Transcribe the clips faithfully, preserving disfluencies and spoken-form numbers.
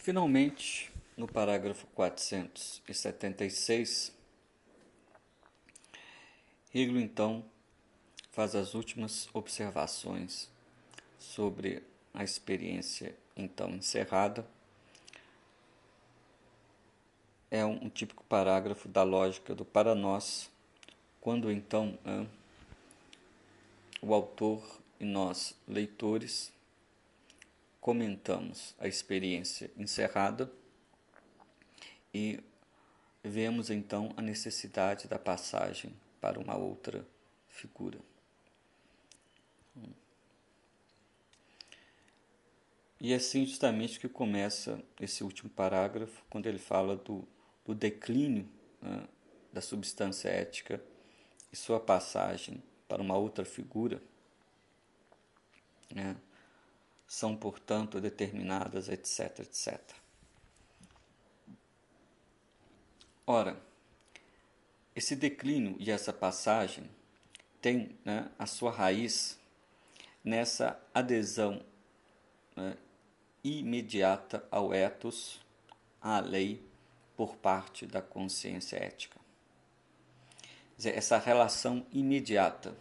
Finalmente, no parágrafo quatrocentos e setenta e seis, Hegel então faz as últimas observações sobre a experiência então encerrada. É um, um típico parágrafo da lógica do para nós, quando então é, o autor e nós, leitores, comentamos a experiência encerrada e vemos então a necessidade da passagem para uma outra figura. E é assim justamente que começa esse último parágrafo, quando ele fala do, do declínio, né, da substância ética e sua passagem para uma outra figura, né, são, portanto, determinadas, etc, etcétera. Ora, esse declínio e essa passagem tem, né, a sua raiz nessa adesão, né, imediata ao ethos, à lei, por parte da consciência ética. Quer dizer, essa relação imediata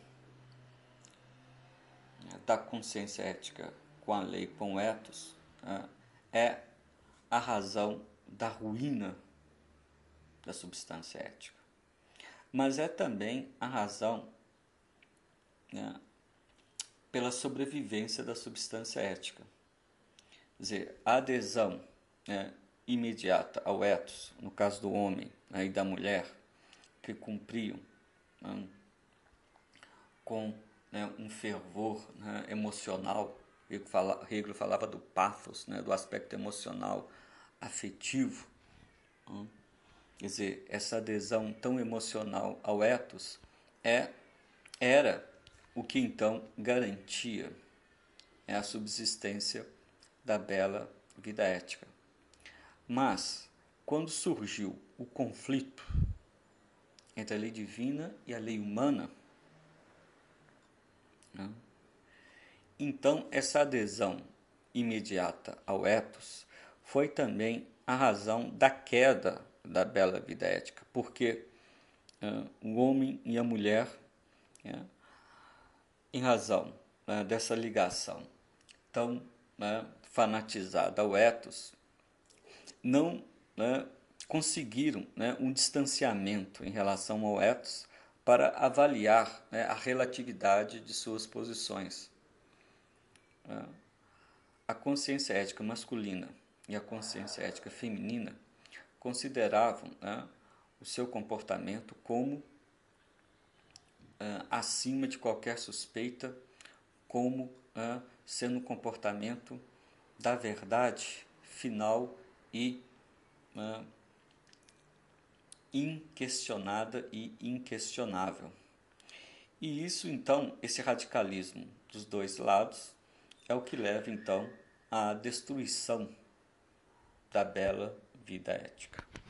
da consciência ética com a lei, com o ethos, né, é a razão da ruína da substância ética. Mas é também a razão, né, pela sobrevivência da substância ética. Quer dizer, a adesão, né, imediata ao ethos, no caso do homem, né, e da mulher, que cumpriam, né, com, né, um fervor, né, emocional. Hegel, fala, Hegel falava do pathos, né, do aspecto emocional, afetivo. Né? Quer dizer, essa adesão tão emocional ao ethos é, era o que então garantia a subsistência da bela vida ética. Mas, quando surgiu o conflito entre a lei divina e a lei humana, né, então essa adesão imediata ao ethos foi também a razão da queda da bela vida ética, porque uh, o homem e a mulher, né, em razão, né, dessa ligação tão, né, fanatizada ao ethos, não, né, conseguiram, né, um distanciamento em relação ao ethos para avaliar, né, a relatividade de suas posições. Né? A consciência ética masculina e a consciência ética feminina consideravam, né, o seu comportamento como uh, acima de qualquer suspeita, como uh, sendo um comportamento da verdade final e uh, inquestionada e inquestionável. E isso, então, esse radicalismo dos dois lados é o que leva, então, à destruição da bela vida ética.